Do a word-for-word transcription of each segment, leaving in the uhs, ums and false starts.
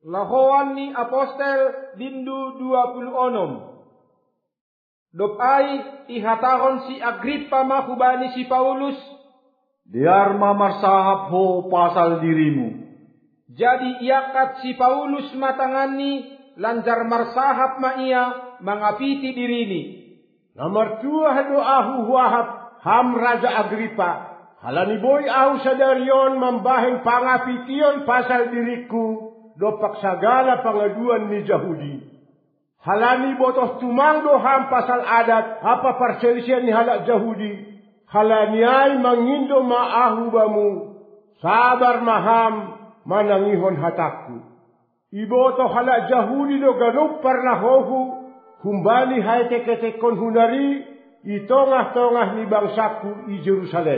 Lahoan ni apostel dindu dua puluh onom. Dopai ihatahon si Agripa mahubani si Paulus. Diar mamarsahap ho pasal dirimu. Jadi iakat si Paulus matangani lanjar marsahap ma ia mangapiti dirini. Nomor dua doahu wahab ham Raja Agripa. Halani boy ahu sadarion membahing pangapitiyon pasal diriku. Dopak sagala pengaduan ni Yahudi. Halani botoh tumangdo ham pasal adat apa perselisihan ni halak Yahudi. Halani ay mangindo maahu bamu. Sabar maham manangihon hatakku. Ibotoh halak Yahudi do ganup parlahohu. Humbani hai teke-tekon hunari. Itongah-tongah ni bangsaku i Jerusalem.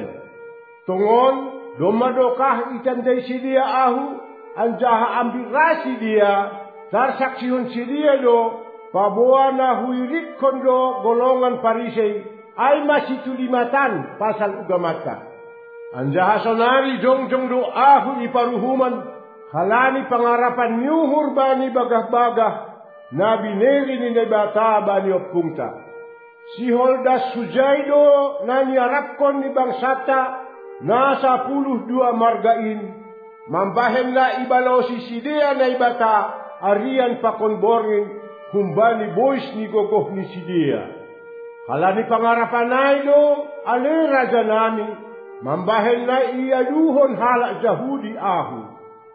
Tongon domadokah itandai si dia ahu. Anjaha ambil rasi dia, tarsaksihon si dia do, pabuana huirik kondo golongan parisei, ay masih tulimatan pasal ugamata. Anjaha sonari jong-jong do ahu iparuhuman, halani pangarapan nyuhur bani bagah-bagah, nabi neri ni nebata bani opungta. Si holdas sujaido nani arapkon ni bangsata, nasa puluh dua margain, mambahen na ibalosi si dia na ibata, arian pakon borngin, humbani boys ni gogoh ni si dia. Halani pangarapan na ito, ale raja nami, mambahen na iaduhon halak Yahudi ahu.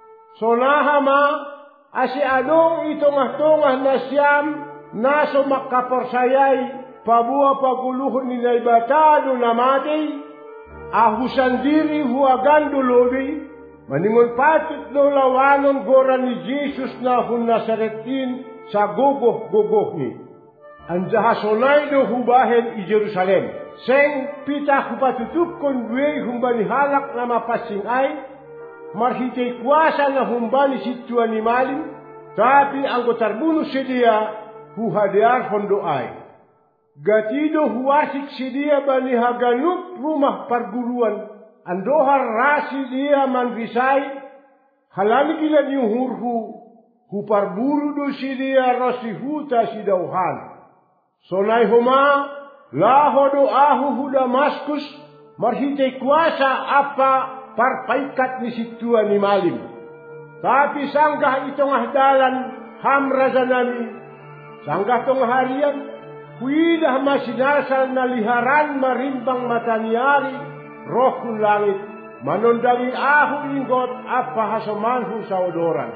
Sonahama, asi adong itongah-tongah na siyam, naso makaporsayay, pabua paguluhon ni na ibata do namati, ahu sandiri huagan dulobi, maningon patut do lawanon goran ni Jesus na hun Nazaretin sa gogoh-gogoh ni. Anjaha sonay do hubahen i Jerusalem. Seng pita kupatutup kon duwe humbani halak na mapasing ay, marhitay kuasa na humbani situan ni maling, tapi ang gotarbuno si dia huhadear hondo ay. Gatido huwasik si dia bani haganup rumah perguruan, andohar rasi dia manrisai, halani gila ni hurhu, huparburu do si dia rasi huta si dauhan. Sonay huma, laho do ahu hu Damaskus, marhitay kuasa apa parpaikat ni situa ni malim. Tapi sanggah itong ahdalan ham raja nami, sanggah tong harian, huidah masinasal na liharan marimbang mataniari, roh kun langit, manondangi ahu inggot apa hasamanhu saudoran.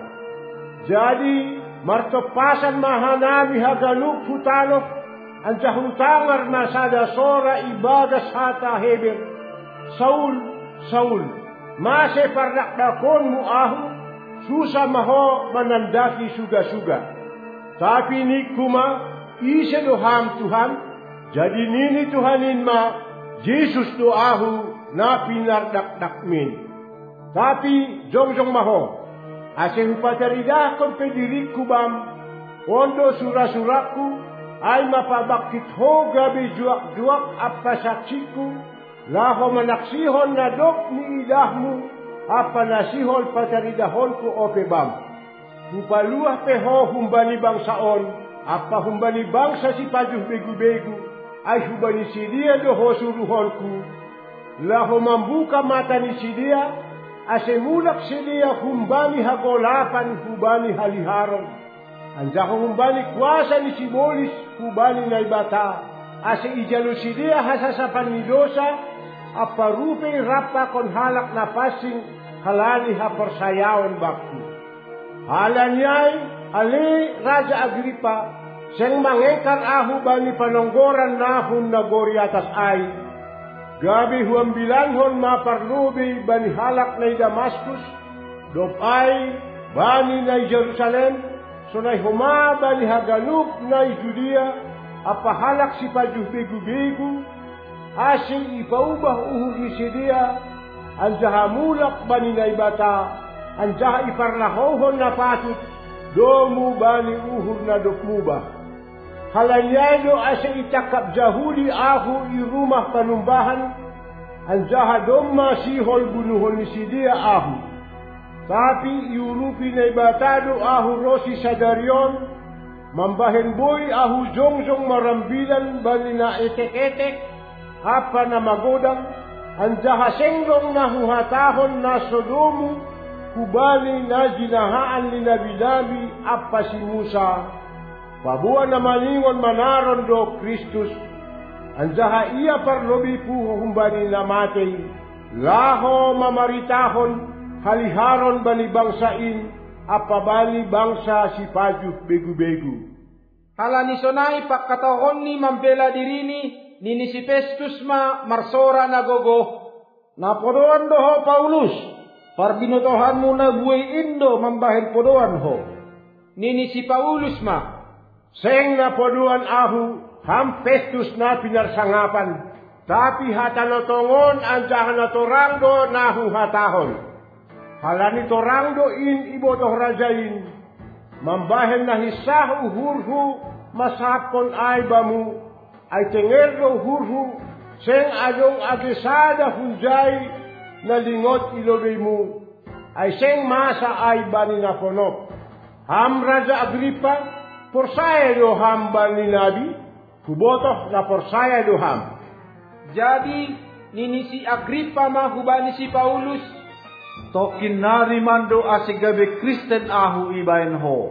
Jadi, martopasan mahanami haganuk hutanok, anjahutangar masada sora ibadah sata heber. Saul, Saul, mase pardakdakonmu ahu, susah maho menandaki suga-suga. Tapi nikuma, isa doham Tuhan, jadi nini Tuhanin ma, Jesus doahu, na pinardakdakmin. Tapi jong-jong maho, ase hupataridah kon pediriku bam, ondo surah-surahku, ay mapabakit ho gabi juak-juak apa saksiku, laho manaksihon na dok ni idahmu, apa nasihol pataridahon ko ope bam. Hupaluah peho humbani bangsaon, apa humbani bangsa si pajuh begu-begu, ay hubani si dia doho suruhonku, laho membuka mata ni si dia, ase mulak si dia humbani hagolapan hubani haliharon. Anjaho humbani kuasa ni si bolis hubani na ibata, ase ijalo si dia hasasapan ni dosa, apa rupe rapa kon halak na pasing halani hapersayawan bakti. Halanyay, ali Raja Agripa, siyang mangengkar ahu bani panonggoran nahon na gori atas ay, gabi huwang bilanghon maparlubi bani halak na Damaskus, dopay bani na Jerusalem, sunay huma bani haganup na Judea, apahalak si pajuh bigu-bigu, asin ipaubah uhug ni si dia, anjaha mulak bani na ibata, anjaha iparlahohon na patut, domu bani uhur na dokmubah. Halanyado asa itakap Yahudi ahu i rumah panumbahan, anjaha dom masihol bunuhon ni si dia ahu. Tapi iurupi na ibatado ahu rosi sadarion, mambahen boy ahu jongjong marambilan bali na etek-etek, apa na magodang, anjaha senglong na huhatahon na Sodomu, kubali na jinahaan ni nabi-nabi apa si Musa, pabuan na malingon manaron do Kristus, anjaha iya parlobi puho humbani na matay, laho mamaritahon, haliharon bali bangsain, apa bali bangsa si pajuh begu-begu. Halani sonai pagkataon ni mambela dirini, nini si Festus ma marsora nagogo. Napodoan do ho Paulus, parbinotohan mo na buhay indo mambahin podoan ho. Nini si Paulus ma, seng napodoan ahu, ham Festus na pinarsangapan, tapi hatanotongon anjahan na torangdo nahu hatahon. Halani torangdo in ibotoh rajain, mambahen na hisahu hurhu masakon ay bamu, ay tengerdo hurhu, seng adong agesada hunjay na lingot ilobay mo, ay seng masa ay bani na ponop. Ham Raja Agripa, porsaya do ham bani nabi, kubotoh na porsaya do ham. Jadi nini si Agripa mahubani si Paulus, tokin narimando asigabe Kristen ahu ibain ho.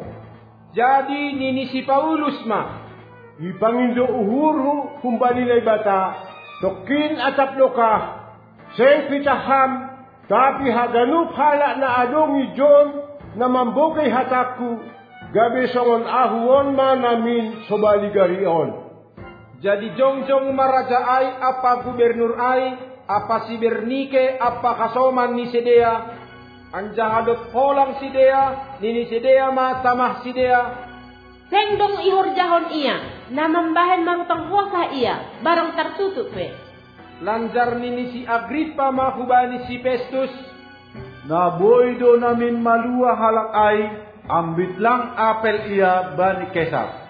Jadi nini si Paulus ma, ipangindo uhuru kumbali na ibata, tokin atap lokah, seng pitaham, tapi haganup hala na adongi John na mambukay hatakku, gabi songon ahuon ma namin sobali garion. Jadi jongjong maraja ay apa gubernur ay, apa si Bernike, apa kasoman ni Sedea, anjang adot polang si Dea, nini si Dea ma tamah si Dea. Sengdong ihorjahon iya, na mambahen marutang puasa iya, barang tertutup pe. Lanjar nini si Agripa mahubani si Festus, na boy do namin malua halak ay, ambit lang apel iya bani Kesar.